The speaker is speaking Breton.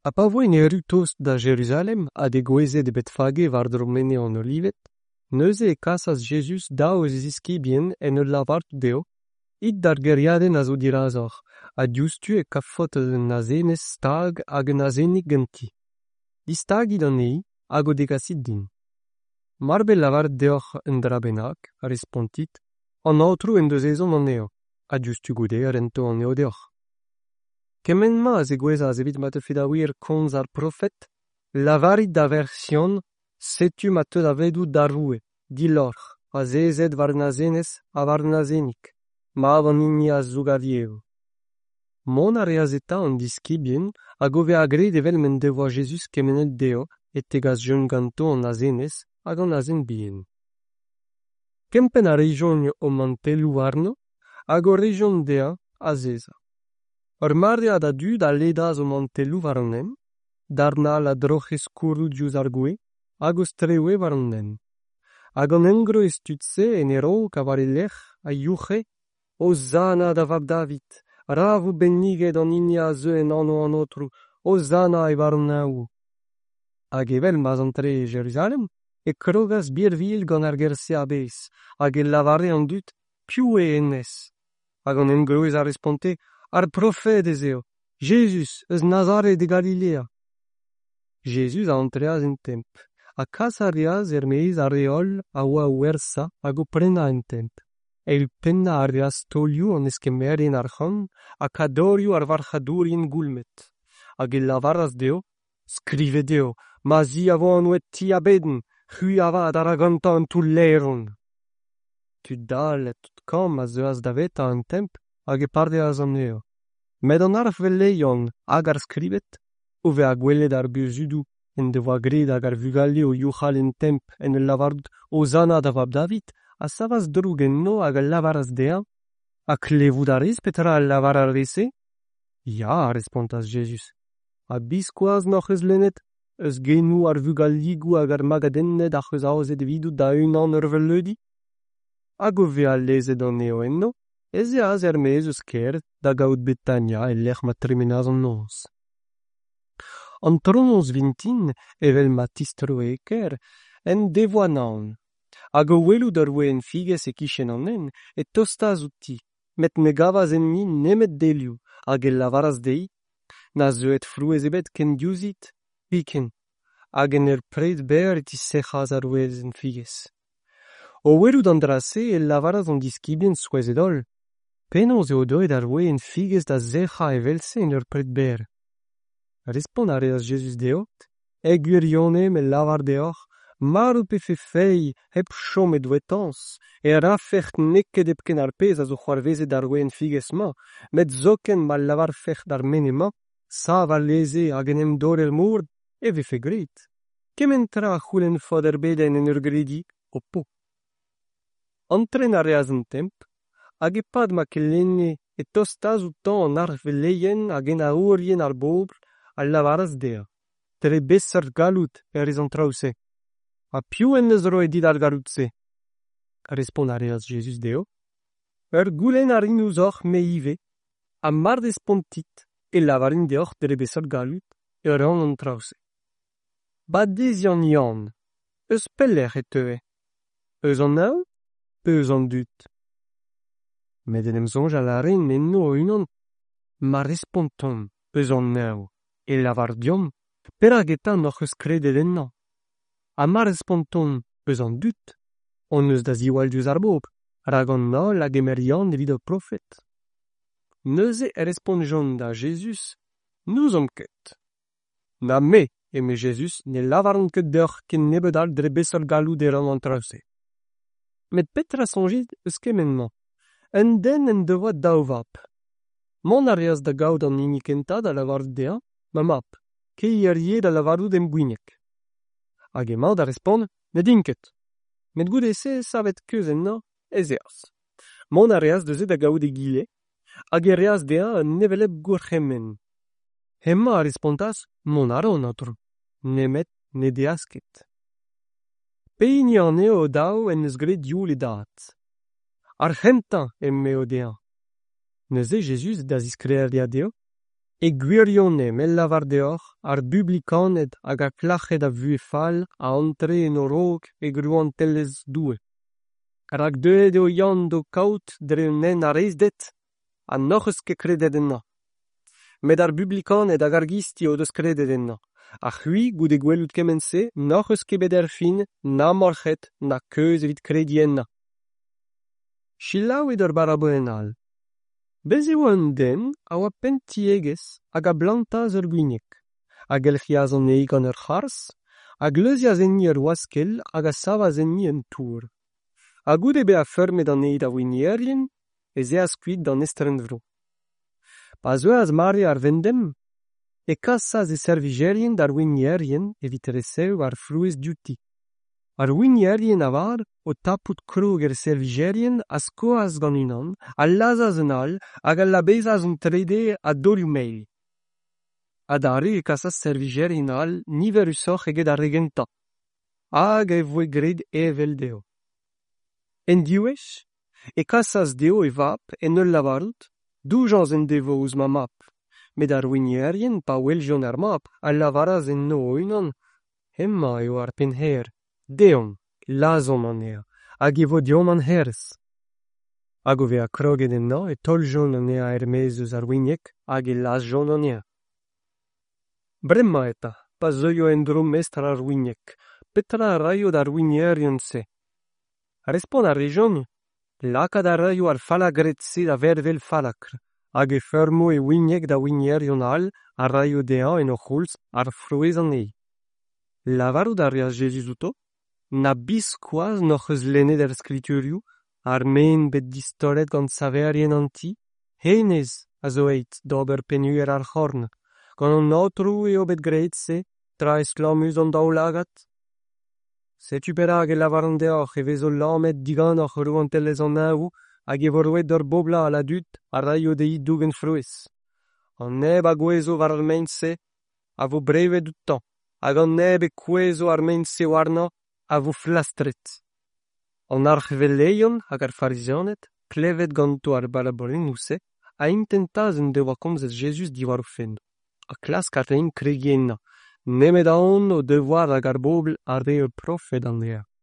A voi ne rutost da Jerusalem ad egoeze de Betfage war dromene an olivet, neuze e kasas Jesus daouz ziskibien en ul lavart deo, it dar geriaden a zo dirazor, a diustu e kafot un azenez stag hag un azenik genti. Di stagid an ei, hag o degasit din. Marbe lavart deoc'h un drabenak, a respontit, an aotrou en deus ezon an eo, a diustu goude ar ento an eo deoc'h. Kemen ma az egweza az evit mat eufet aouir konz ar profet, lavarit da version setu mat eud avedou daroue, dilorch, a zezet war nazenez a war nazenik, ma avan inni a zougaviev. Mon a reazeta an diskibien a gove agred evel men devoa Jesus kemenet deo et tegaz jeun ganto an nazenez hag an nazen bien. Kempen a region o mantelou arno hag o region dea a zeza. Ur marde da dud a ledaz o mantelou war an em, darna la droche skourou diouz ar goe, hag o streoe war an em. Hag an engro estutse en ero kavar e lech a youche, o zana da vab David, ravou benniget an inia ze en anno an otrou, o zana e war an naou. Hag evel maz an tre Jerusalem, e krogaz birvil gant ar gerse a bez, hag e lavare an dut piou e ennes. Hag an engro ez a responte, ar profet ez eo, Jesus, eus Nazare de Galilea. Jesus a antreaz en temp, a kas a reaz meiz a reol a oa ouersa hag o prena en temp. El penna a reaz tolioù an eskemerien ar c'hant, a kadorioù ar varchadourien goulmet. Hag el lavaraz deo, skrive deo, ma zi a vo an oet ti a beden, c'hui a vad ar aganta an tout leiron. Tud dal et tout kam a zeuaz daveta en temp, hag e parde az an eo. Met an arf veleion hag ar skrivet, ouve a gwelet ar beuzudou en devoa gred hag ar vugalli o youchal en temp en el lavard o zana da vab David, a savas droug en no hag al lavaraz dea, a klevout a rez petra al lavar ar rese? Ya, respontas Jesus. A biskoaz noc'h eus lennet, eus genou ar vugalligou hag ar magadennet ar eus aozet vidou da unan ur veleudi? Hag o ve a lezet an eo en no, ez eaz meiz eus ker da gaout Betania e lec'h mat tremenaz an noz. An tronoz vintin, evel ma tistro e ker, en devoa naon. Hag o welout ur oe en figez e kichen an en, e tostaz outi, met ne gavaz en mi nemet delioù, hag el lavaraz dei, na zeuet frouez ebet ken diouzit, piken, hag en ur pred ber eti sechaz ar oez en figez. O welout an drase el lavaraz an diskibien souez edol, penaos eo doet ar oe en figez da zecha e velse en ur pred ber. Respon a reaz Jesus deo, e gwirionne me lavar deoc'h, mar pe fe fei hep chom e dwetans, e rafecht neket epken ar pez a zo c'hoarvezet ar oe en figez ma, met zoken ma lavar fecht ar mene ma, sa va leze hag en em dor el mourd, e ve fe gret. Kemen tra c'houlen fod er beden en ur gredi, o po. Antren a reaz an temp, hag e pad ma kelenne e tostaz outan an ar veleien hag en a ourien ar bobr al lavaraz dea. Tere besar galout ez an traouse. A piou en eus roe dit ar galout se? Respon a reaz Jesus deo. Ur goulenn ar inouzoc'h me ive, a mar despontit e lavarin deoc'h tere besar galout ur an traouse. Badez yan, eus pelec'h e teue. Eus an nao, pe eus an dut. Met en em zonj a laren en no unan, ma responton eus an nao. E lavar diom, perak eta noc'h eus kredet enna. A ma responton eus an dut, on eus da ziwal diouz ar bob, rag an nol hag emerian evit ur profet. Neuze e responjon da Jesus, nous om ket. Na me, eme Jesus, ne lavaran ket deoc'h ken nebet al dre besol galou deran an traouse. Met petra sonjit eus kemenman, un den en devoa daouvap. Mon a reaz da gaout an inikenta da lavar dea, ma map, ke ie da lavarout em gouinek. Hag emañ da respond, ne dinket. Met goude se savet keuz enna, ez eaz. Mon a reaz deus da gaout e gile, hag e reaz dea un nevelep gourchemen. Hemma a respontas, mon a ran atr, nemet ne deasket. Peini an eo dao en eus gret dioul e dat. Ar c'hentañ emme o dea. Neuze Jesus da ziskreer dea deo, E gwirionne mellavardeor ar bublicanet hag a clachet a vuefal a entre en orog e gruantelles due. Rak deuet eo yann do kaut dre un nen a reizdet, a noc'h ket kredet enna. Met ar bublicanet hag ar gisti o deus kredet enna. A c'hui goude gwelout kemense, noc'h ket bet er fin, na morchet, na keuz evit kredi enna. Chillaouet ur baraboenal. Bez eo an den a oa pentiegez hag a blantaz ur gwineg. A gelchiaz an eik an ur c'hars, a gleuziaz enni ur waskel hag a savaz enni en tour. A goude be a fermet an eid a winierien, ez e a skuit d'an estren vro. Pa zo az mare ar vendem, e kasaz e servigerien d'ar winierien evit reseu ar fruez duti. Ar winierien avar o tapout krog er servigerien a skoaz gant unan, a lazaz en all hag a labezaz un trede a dorioù meil. Adare e kasaz servigerien all niver usoc'h eget ar regenta. Hag e voe gred evel deo. En diwech, e kasaz deo e vap en ul lavarout, doujans en devo ouz ma map. Met ar winierien pa weljon ar map, a lavaraz en no unan, hemma eo ar penher. Deon, lazon an ea, hag e vo diom an herz. Hag o vez a kroget enna e toljon an ea ermez eus ar winek hag e lazjon an ea. Bremma eta, pa zeuio en drom mestra ar winek, petra a raio d'ar winierien se. Respon ar rejon, lakad a raio ar falagret se da vervel falakr, hag e fermo e winek da winierien all a raio dea en o c'houlz ar frouez an ei. Lavarou da reas Jesus outo? Na biskoaz noc'h eus lennet er skriturioù, ar men bet distolet gant saverien an ti, henez a zo eit d'ober penuer ar c'horn, gant an autrou eo bet graet se, tra esklamus an daoulagat. Setu perak e lavar an deoc'h e vezo lamet digannoc'h rouantellez an aou hag e vorrouet d'ur bobla a la dud a raio deit dougen frouez. An neb a gwezo war ar meñse a vo brevet doutan, hag an neb e kouezo ar meñse warna a vo flastret. An archevelleion hag ar farizionet klevet ganto ar balabolennouse a intentaz en devoa komzet Jesus diwar o fendo. A klask ar rein kregienna, nemet aon o devoar hag ar bobl ar re ur profet an ea.